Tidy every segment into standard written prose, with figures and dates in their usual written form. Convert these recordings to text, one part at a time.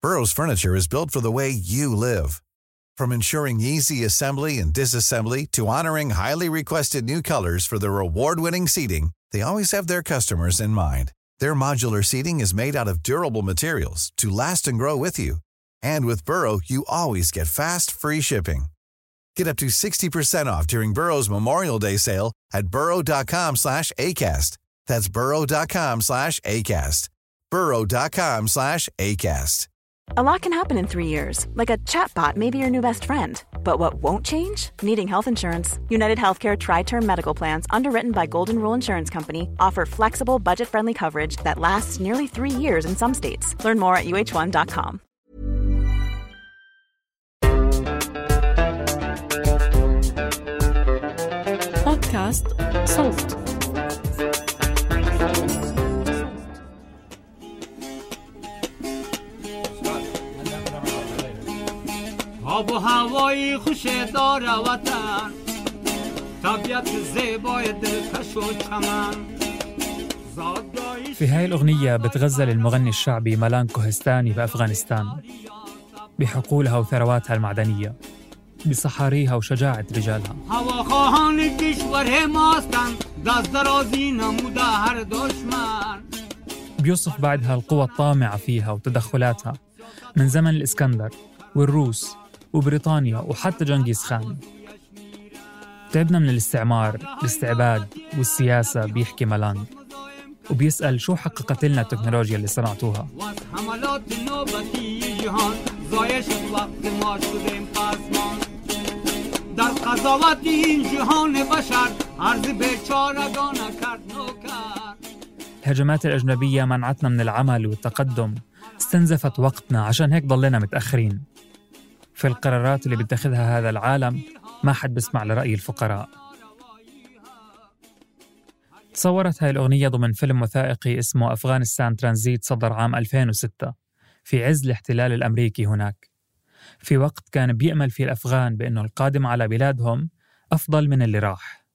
Burrow's furniture is built for the way you live. From ensuring easy assembly and disassembly to honoring highly requested new colors for their award-winning seating, they always have their customers in mind. Their modular seating is made out of durable materials to last and grow with you. And with Burrow, you always get fast, free shipping. Get up to 60% off during Burrow's Memorial Day sale at burrow.com/ACAST. That's burrow.com/ACAST. burrow.com/ACAST. A lot can happen in 3 years, like a chatbot may be your new best friend. But what won't change? Needing health insurance. United Healthcare Tri-Term Medical Plans, underwritten by Golden Rule Insurance Company, offer flexible, budget-friendly coverage that lasts nearly 3 years in some states. Learn more at uh1.com. بودكاست صوت. آب و هوایی خوش داره وطن، طبیعت زیبای دلکش و چمن. في هاي الأغنية بتغزل المغني الشعبي ملان كوهستاني بأفغانستان بحقولها وثرواتها المعدنية، بصحاريها وشجاعة رجالها. بيوصف بعدها القوى الطامعة فيها وتدخلاتها من زمن الإسكندر والروس وبريطانيا وحتى جنغيز خان. تعبنا من الاستعمار، الاستعباد والسياسة، بيحكي ملان، وبيسأل شو حققت لنا التكنولوجيا اللي صنعتوها. الهجمات الأجنبية منعتنا من العمل والتقدم، استنزفت وقتنا، عشان هيك ضلنا متأخرين. في القرارات اللي بيتخذها هذا العالم ما حد بيسمع لرأي الفقراء. تصورت هاي الأغنية ضمن فيلم وثائقي اسمه أفغانستان ترانزيت، صدر عام 2006 في عز الاحتلال الأمريكي هناك، في وقت كان بيأمل فيه الأفغان بأنه القادم على بلادهم أفضل من اللي راح.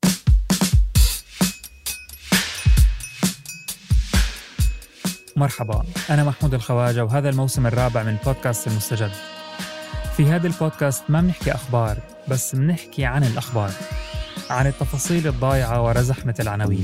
مرحبا، أنا محمود الخواجة، وهذا الموسم الرابع من بودكاست المستجد. في هذا البودكاست ما بنحكي أخبار، بس بنحكي عن الأخبار، عن التفاصيل الضايعة ورا زحمة العناوين.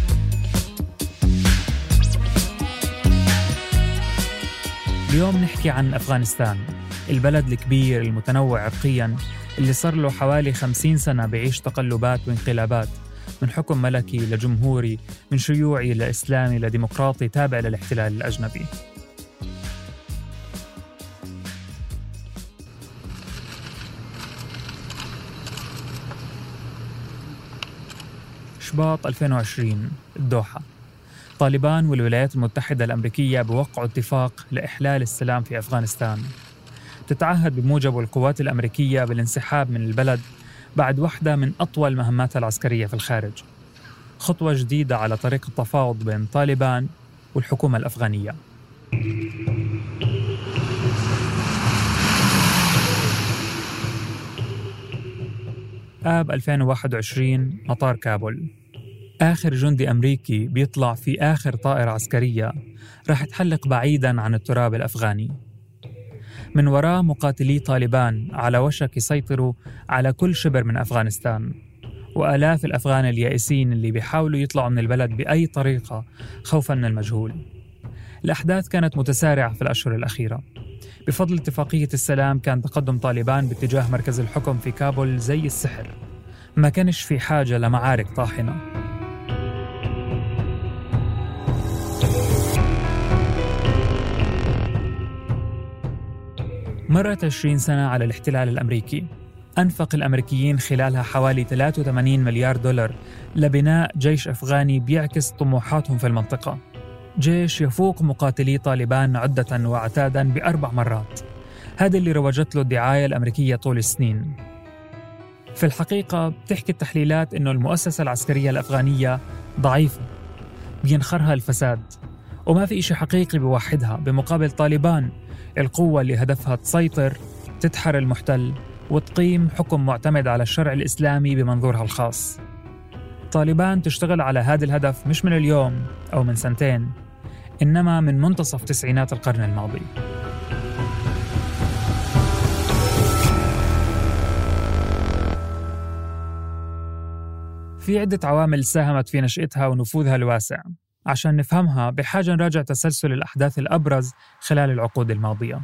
اليوم نحكي عن أفغانستان، البلد الكبير المتنوع عرقياً اللي صار له حوالي 50 سنة بيعيش تقلبات وانقلابات، من حكم ملكي لجمهوري، من شيوعي لإسلامي لديمقراطي تابع للاحتلال الأجنبي. شباط 2020 الدوحة، طالبان والولايات المتحدة الأمريكية بوقعوا اتفاق لإحلال السلام في أفغانستان. تتعهد بموجبه القوات الأمريكية بالانسحاب من البلد بعد واحدة من أطول مهماتها العسكرية في الخارج، خطوة جديدة على طريق التفاوض بين طالبان والحكومة الأفغانية. آب 2021 مطار كابول، آخر جندي أمريكي بيطلع في آخر طائرة عسكرية راح تحلق بعيداً عن التراب الأفغاني. من وراء مقاتلي طالبان على وشك يسيطروا على كل شبر من أفغانستان، وآلاف الأفغان اليائسين اللي بيحاولوا يطلعوا من البلد بأي طريقة خوفاً من المجهول. الأحداث كانت متسارعة في الأشهر الأخيرة. بفضل اتفاقية السلام كان تقدم طالبان باتجاه مركز الحكم في كابول زي السحر، ما كانش في حاجة لمعارك طاحنة. مرت 20 سنة على الاحتلال الأمريكي. أنفق الأمريكيين خلالها حوالي 83 مليار دولار لبناء جيش أفغاني بيعكس طموحاتهم في المنطقة، جيش يفوق مقاتلي طالبان عدة وعتادا ب4 مرات. هذا اللي روجت له الدعاية الأمريكية طول السنين. في الحقيقة بتحكي التحليلات إنه المؤسسة العسكرية الأفغانية ضعيفة، بينخرها الفساد، وما في إشي حقيقي بوحدها، بمقابل طالبان القوة اللي هدفها تسيطر، تدحر المحتل، وتقيم حكم معتمد على الشرع الإسلامي بمنظورها الخاص. طالبان تشتغل على هذا الهدف مش من اليوم أو من 2 سنين، إنما من منتصف تسعينات القرن الماضي. في عدة عوامل ساهمت في نشأتها ونفوذها الواسع. عشان نفهمها بحاجة نراجع تسلسل الأحداث الأبرز خلال العقود الماضية.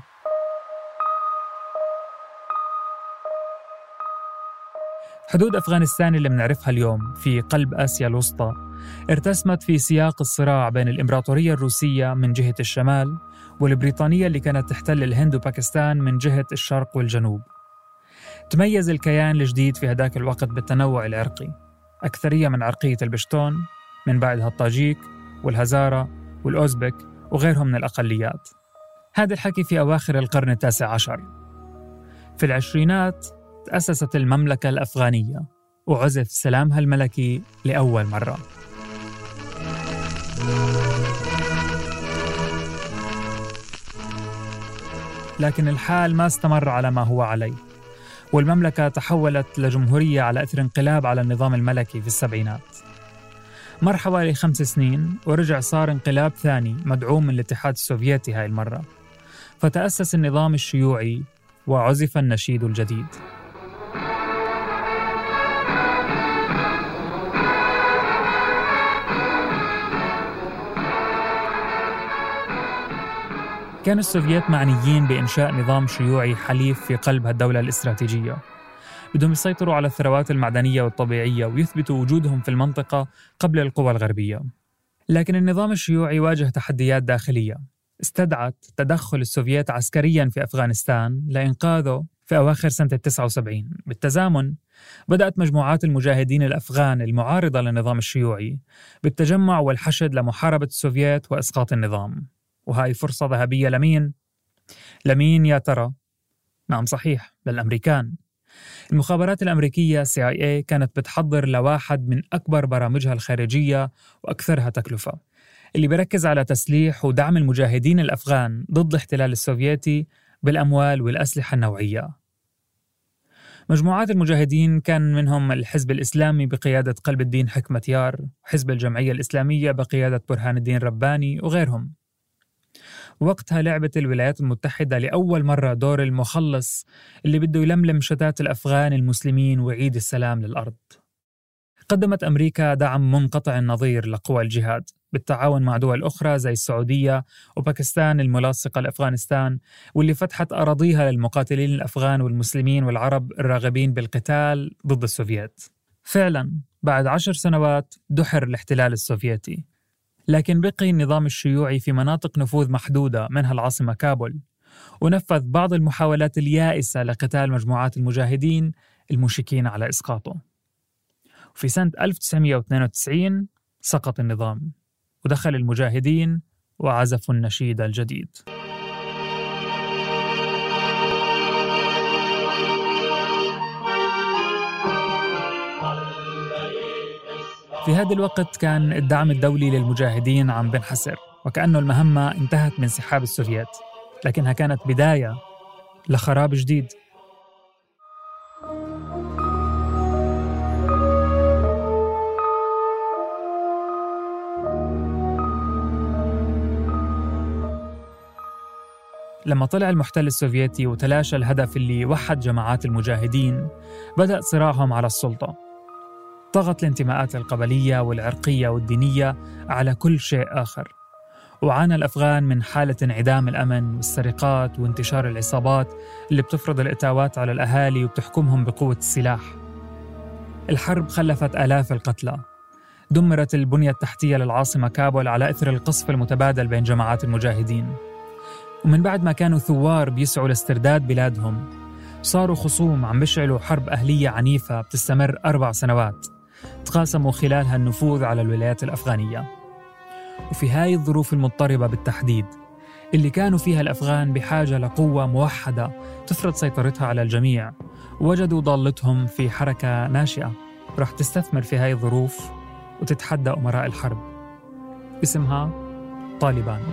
حدود أفغانستان اللي بنعرفها اليوم في قلب آسيا الوسطى ارتسمت في سياق الصراع بين الإمبراطورية الروسية من جهة الشمال والبريطانية اللي كانت تحتل الهند وباكستان من جهة الشرق والجنوب. تميز الكيان الجديد في هداك الوقت بالتنوع العرقي، أكثرية من عرقية البشتون، من بعدها الطاجيك والهزارة والأوزبك وغيرهم من الأقليات. هذا الحكي في أواخر القرن ال19. في العشرينات تأسست المملكة الأفغانية وعزف سلامها الملكي لأول مرة. لكن الحال ما استمر على ما هو عليه، والمملكة تحولت لجمهورية على أثر انقلاب على النظام الملكي في السبعينات. مر حوالي 5 سنين ورجع صار انقلاب ثاني مدعوم من الاتحاد السوفيتي هاي المرة، فتأسس النظام الشيوعي وعزف النشيد الجديد. كان السوفييت معنيين بإنشاء نظام شيوعي حليف في قلب هالدولة الاستراتيجية، بدهم يسيطروا على الثروات المعدنية والطبيعية ويثبتوا وجودهم في المنطقة قبل القوى الغربية. لكن النظام الشيوعي واجه تحديات داخلية استدعت تدخل السوفييت عسكرياً في أفغانستان لإنقاذه في أواخر سنة 79. بالتزامن بدأت مجموعات المجاهدين الأفغان المعارضة للنظام الشيوعي بالتجمع والحشد لمحاربة السوفييت وإسقاط النظام. وهاي فرصة ذهبية لمين يا ترى؟ نعم صحيح، للأمريكان. المخابرات الأمريكية CIA كانت بتحضر لواحد من أكبر برامجها الخارجية وأكثرها تكلفة، اللي بركز على تسليح ودعم المجاهدين الأفغان ضد الاحتلال السوفيتي بالأموال والأسلحة النوعية. مجموعات المجاهدين كان منهم الحزب الإسلامي بقيادة قلب الدين حكمة يار، وحزب الجمعية الإسلامية بقيادة برهان الدين رباني وغيرهم. وقتها لعبت الولايات المتحدة لأول مرة دور المخلص اللي بده يلملم شتات الأفغان المسلمين ويعيد السلام للأرض. قدمت أمريكا دعم منقطع النظير لقوى الجهاد بالتعاون مع دول أخرى زي السعودية وباكستان الملاصقة لأفغانستان، واللي فتحت أراضيها للمقاتلين الأفغان والمسلمين والعرب الراغبين بالقتال ضد السوفييت. فعلاً بعد 10 سنوات دحر الاحتلال السوفيتي، لكن بقي النظام الشيوعي في مناطق نفوذ محدودة منها العاصمة كابول، ونفذ بعض المحاولات اليائسة لقتال مجموعات المجاهدين المشكين على إسقاطه. وفي سنة 1992 سقط النظام ودخل المجاهدين وعزفوا النشيد الجديد. في هذا الوقت كان الدعم الدولي للمجاهدين عم بنحسر، وكأنه المهمة انتهت من انسحاب السوفييت، لكنها كانت بداية لخراب جديد. لما طلع المحتل السوفيتي وتلاشى الهدف اللي وحد جماعات المجاهدين، بدأ صراعهم على السلطة. طغت الانتماءات القبلية والعرقية والدينية على كل شيء آخر، وعانى الأفغان من حالة انعدام الأمن والسرقات وانتشار العصابات اللي بتفرض الإتاوات على الأهالي وبتحكمهم بقوة السلاح. الحرب خلفت آلاف القتلى، دمرت البنية التحتية للعاصمة كابول على إثر القصف المتبادل بين جماعات المجاهدين. ومن بعد ما كانوا ثوار بيسعوا لاسترداد بلادهم، صاروا خصوم عم بيشعلوا حرب أهلية عنيفة بتستمر 4 سنوات تقاسموا خلالها النفوذ على الولايات الأفغانية. وفي هاي الظروف المضطربة بالتحديد اللي كانوا فيها الأفغان بحاجة لقوة موحدة تفرض سيطرتها على الجميع، وجدوا ضالتهم في حركة ناشئة رح تستثمر في هاي الظروف وتتحدى أمراء الحرب، اسمها طالبان.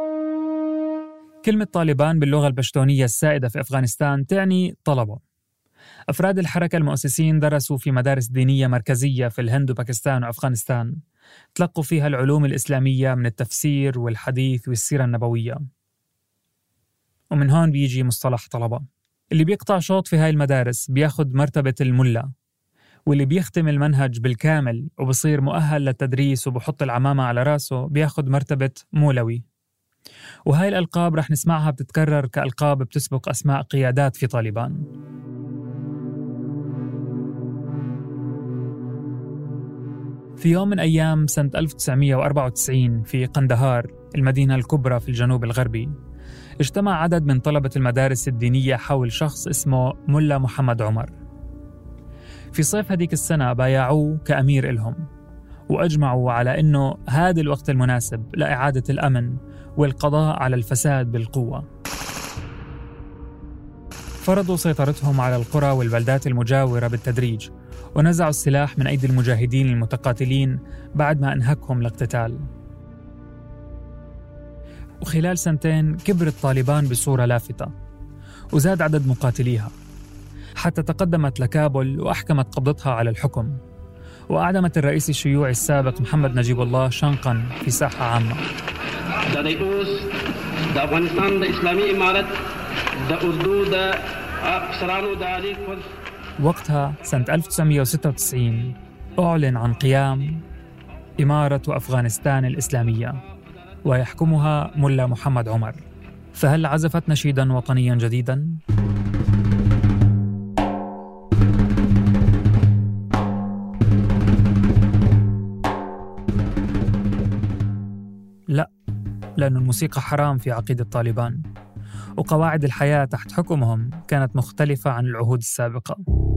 كلمة طالبان باللغة البشتونية السائدة في أفغانستان تعني طلبة، أفراد الحركة المؤسسين درسوا في مدارس دينية مركزية في الهند وباكستان وأفغانستان، تلقوا فيها العلوم الإسلامية من التفسير والحديث والسيرة النبوية. ومن هون بيجي مصطلح طلبة. اللي بيقطع شوط في هاي المدارس بياخد مرتبة الملا، واللي بيختم المنهج بالكامل وبصير مؤهل للتدريس وبحط العمامة على راسه بياخد مرتبة مولوي. وهاي الألقاب رح نسمعها بتتكرر كألقاب بتسبق أسماء قيادات في طالبان. في يوم من أيام سنة 1994 في قندهار، المدينة الكبرى في الجنوب الغربي، اجتمع عدد من طلبة المدارس الدينية حول شخص اسمه ملا محمد عمر. في صيف هديك السنة بايعوه كأمير إلهم، وأجمعوا على أنه هذا الوقت المناسب لإعادة الأمن والقضاء على الفساد بالقوة. فرضوا سيطرتهم على القرى والبلدات المجاورة بالتدريج، ونزعوا السلاح من أيدي المجاهدين المتقاتلين بعد ما انهكهم الاقتتال. وخلال سنتين كبرت طالبان بصورة لافتة، وزاد عدد مقاتليها، حتى تقدمت لكابول وأحكمت قبضتها على الحكم، وأعدمت الرئيس الشيوعي السابق محمد نجيب الله شنقا في ساحة عامة. وقتها سنة 1996 أعلن عن قيام إمارة أفغانستان الإسلامية، ويحكمها ملا محمد عمر. فهل عزفت نشيداً وطنياً جديداً؟ لا، لأن الموسيقى حرام في عقيدة طالبان، وقواعد الحياة تحت حكمهم كانت مختلفة عن العهود السابقة.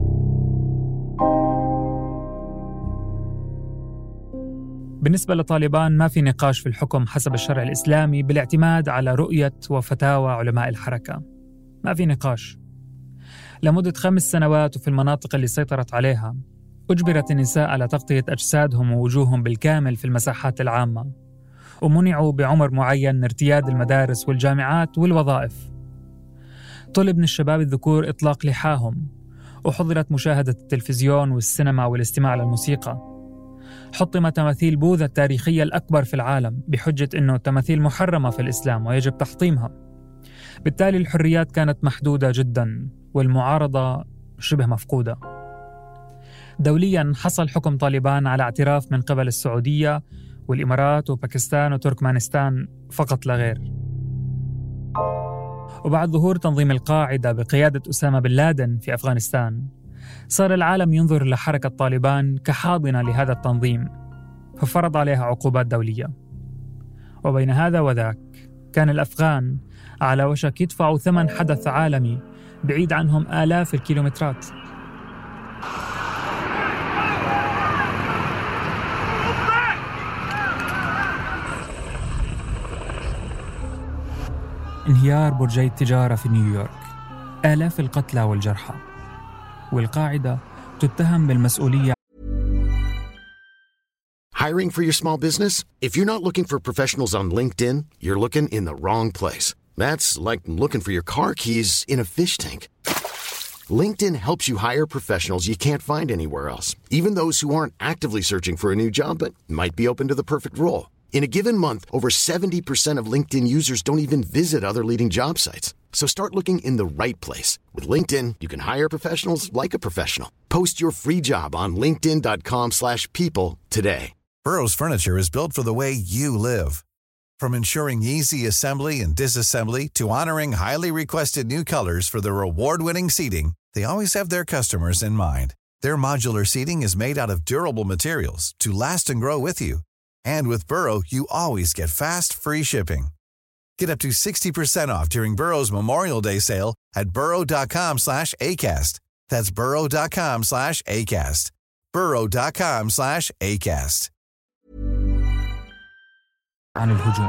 بالنسبة لطالبان ما في نقاش في الحكم حسب الشرع الإسلامي بالاعتماد على رؤية وفتاوى علماء الحركة. ما في نقاش. لمدة 5 سنوات وفي المناطق اللي سيطرت عليها أجبرت النساء على تغطية أجسادهم ووجوههم بالكامل في المساحات العامة، ومنعوا بعمر معين من ارتياد المدارس والجامعات والوظائف. طلب من الشباب الذكور إطلاق لحاهم، وحظرت مشاهدة التلفزيون والسينما والاستماع للموسيقى. حطم تماثيل بوذا التاريخية الأكبر في العالم بحجة أنه التماثيل محرمة في الإسلام ويجب تحطيمها. بالتالي الحريات كانت محدودة جدا، والمعارضة شبه مفقودة. دوليا حصل حكم طالبان على اعتراف من قبل السعودية والإمارات وباكستان وتركمانستان فقط لا غير. وبعد ظهور تنظيم القاعدة بقيادة أسامة بن لادن في أفغانستان، صار العالم ينظر لحركة طالبان كحاضنة لهذا التنظيم، ففرض عليها عقوبات دولية. وبين هذا وذاك كان الأفغان على وشك يدفعوا ثمن حدث عالمي بعيد عنهم آلاف الكيلومترات. انهيار برجي التجارة في نيويورك، آلاف القتلى والجرحى، والقاعدة تتهم بالمسؤولية. Hiring for your small business? If you're not looking for professionals on LinkedIn, you're looking in the wrong place. That's like looking for your car keys in a fish tank. LinkedIn helps you hire professionals you can't find anywhere else, even those who aren't actively searching for a new job but might be open to the perfect role. In a given month, over 70% of LinkedIn users don't even visit other leading job sites. So start looking in the right place. With LinkedIn, you can hire professionals like a professional. Post your free job on linkedin.com/people today. Burrow's furniture is built for the way you live. From ensuring easy assembly and disassembly to honoring highly requested new colors for their award-winning seating, they always have their customers in mind. Their modular seating is made out of durable materials to last and grow with you. And with Burrow, you always get fast, free shipping. Get up to 60% off during Burrow's Memorial Day sale at burrow.com/ACAST. That's burrow.com/ACAST. burrow.com/ACAST. عن الهجوم.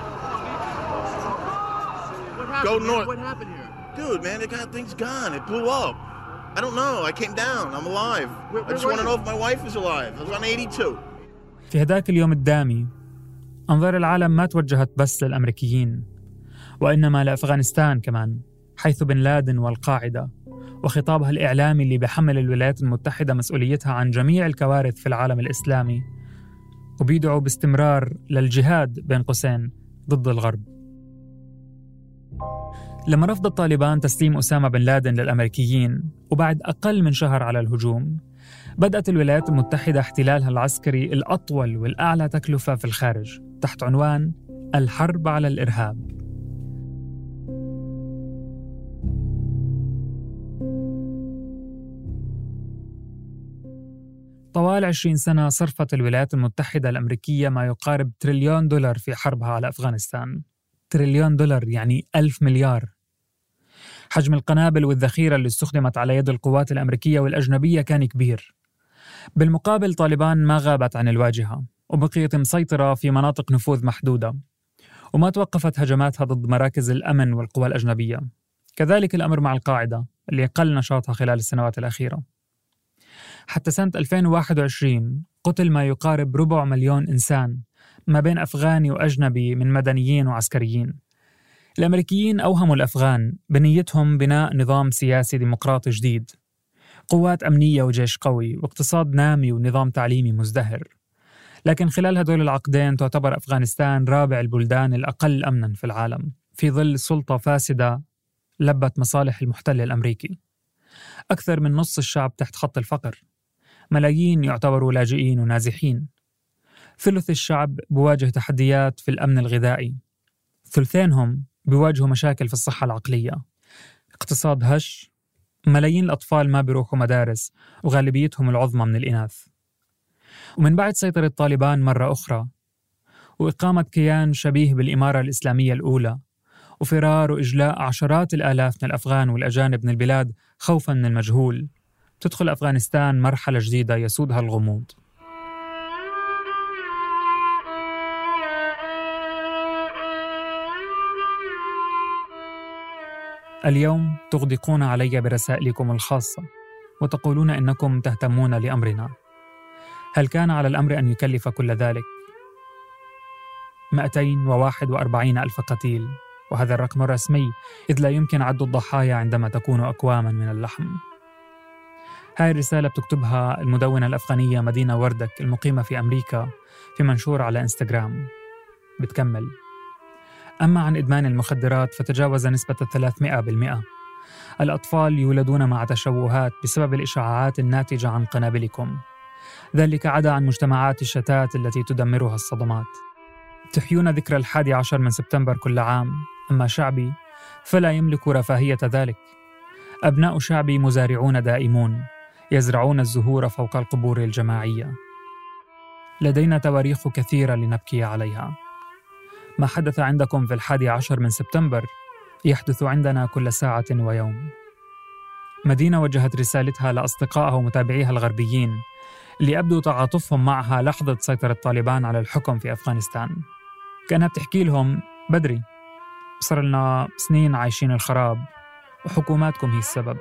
Go north. What happened here? Dude, man, thing's gone. It blew up. I don't know. I came down. I'm alive. I just want to know if my wife is alive. I was on 82. في هداك اليوم الدامي، أنظار العالم ما توجهت بس للأمريكيين، وإنما لأفغانستان كمان، حيث بن لادن والقاعدة وخطابها الإعلامي اللي بيحمل الولايات المتحدة مسؤوليتها عن جميع الكوارث في العالم الإسلامي، وبيدعو باستمرار للجهاد بين قوسين ضد الغرب. لما رفض الطالبان تسليم أسامة بن لادن للأمريكيين وبعد أقل من شهر على الهجوم، بدأت الولايات المتحدة احتلالها العسكري الأطول والأعلى تكلفة في الخارج تحت عنوان الحرب على الإرهاب. طوال 20 سنة صرفت الولايات المتحدة الأمريكية ما يقارب $1 تريليون في حربها على أفغانستان. $1 تريليون يعني 1000 مليار. حجم القنابل والذخيرة اللي استخدمت على يد القوات الأمريكية والأجنبية كان كبير. بالمقابل طالبان ما غابت عن الواجهة وبقيت مسيطرة في مناطق نفوذ محدودة، وما توقفت هجماتها ضد مراكز الأمن والقوى الأجنبية. كذلك الأمر مع القاعدة اللي قل نشاطها خلال السنوات الأخيرة. حتى سنة 2021 قتل ما يقارب 250,000 إنسان ما بين أفغاني وأجنبي من مدنيين وعسكريين. الأمريكيين أوهموا الأفغان بنيتهم بناء نظام سياسي ديمقراطي جديد، قوات أمنية وجيش قوي واقتصاد نامي ونظام تعليمي مزدهر. لكن خلال هدول العقدين تعتبر أفغانستان رابع البلدان الأقل أمناً في العالم، في ظل سلطة فاسدة لبت مصالح المحتل الأمريكي. أكثر من نص الشعب تحت خط الفقر، ملايين يعتبروا لاجئين ونازحين، ثلث الشعب بواجه تحديات في الأمن الغذائي، ثلثينهم بيواجهوا مشاكل في الصحة العقلية، اقتصاد هش، ملايين الأطفال ما بيروحوا مدارس وغالبيتهم العظمى من الإناث. ومن بعد سيطرة طالبان مرة أخرى وإقامة كيان شبيه بالإمارة الإسلامية الأولى وفرار وإجلاء عشرات الآلاف من الأفغان والأجانب من البلاد خوفاً من المجهول، تدخل أفغانستان مرحلة جديدة يسودها الغموض. اليوم تغدقون علي برسائلكم الخاصة وتقولون إنكم تهتمون لأمرنا. هل كان على الأمر أن يكلف كل ذلك؟ 241,000 قتيل، وهذا الرقم الرسمي إذ لا يمكن عد الضحايا عندما تكون أكواما من اللحم. هاي الرسالة بتكتبها المدونة الأفغانية مدينة وردك المقيمة في أمريكا في منشور على إنستغرام. بتكمل: أما عن إدمان المخدرات فتجاوز نسبة 300%. الأطفال يولدون مع تشوهات بسبب الإشعاعات الناتجة عن قنابلكم. ذلك عدا عن مجتمعات الشتات التي تدمرها الصدمات. تحيون ذكرى 11 من سبتمبر كل عام، أما شعبي فلا يملك رفاهية ذلك. أبناء شعبي مزارعون دائمون، يزرعون الزهور فوق القبور الجماعية. لدينا تواريخ كثيرة لنبكي عليها. ما حدث عندكم في 11 من سبتمبر يحدث عندنا كل ساعة ويوم. مدينة وجهت رسالتها لأصدقائها ومتابعيها الغربيين اللي أبدوا تعاطفهم معها لحظة سيطرة طالبان على الحكم في أفغانستان. كأنها بتحكي لهم: بدري، صار لنا سنين عايشين الخراب وحكوماتكم هي السبب.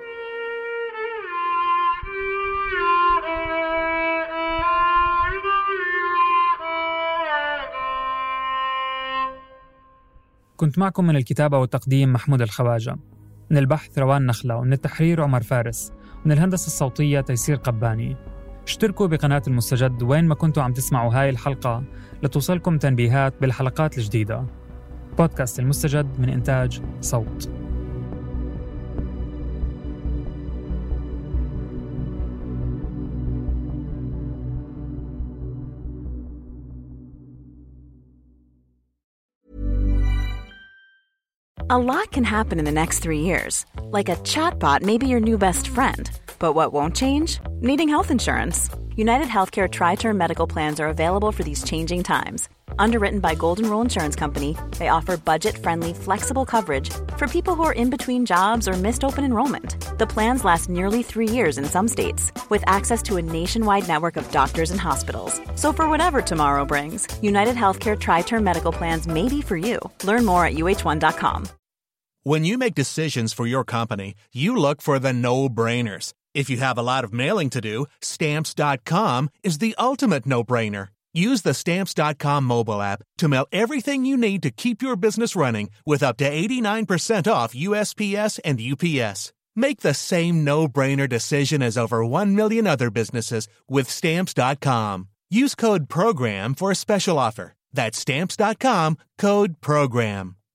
كنت معكم من الكتابة والتقديم محمود الخواجة، من البحث روان نخلة، ومن التحرير عمر فارس، ومن الهندسة الصوتية تيسير قباني. اشتركوا بقناة المستجد وين ما كنتوا عم تسمعوا هاي الحلقة لتوصلكم تنبيهات بالحلقات الجديدة. بودكاست المستجد من إنتاج صوت. A lot can happen in the next 3 years. Like a chatbot may be your new best friend. But what won't change? Needing health insurance. United Healthcare Tri-Term Medical Plans are available for these changing times. Underwritten by Golden Rule Insurance Company, they offer budget-friendly, flexible coverage for people who are in between jobs or missed open enrollment. The plans last nearly 3 years in some states, with access to a nationwide network of doctors and hospitals. So for whatever tomorrow brings, United Healthcare Tri-Term Medical Plans may be for you. Learn more at uh1.com. When you make decisions for your company, you look for the no-brainers. If you have a lot of mailing to do, Stamps.com is the ultimate no-brainer. Use the Stamps.com mobile app to mail everything you need to keep your business running with up to 89% off USPS and UPS. Make the same no-brainer decision as over 1 million other businesses with Stamps.com. Use code PROGRAM for a special offer. That's Stamps.com, code PROGRAM.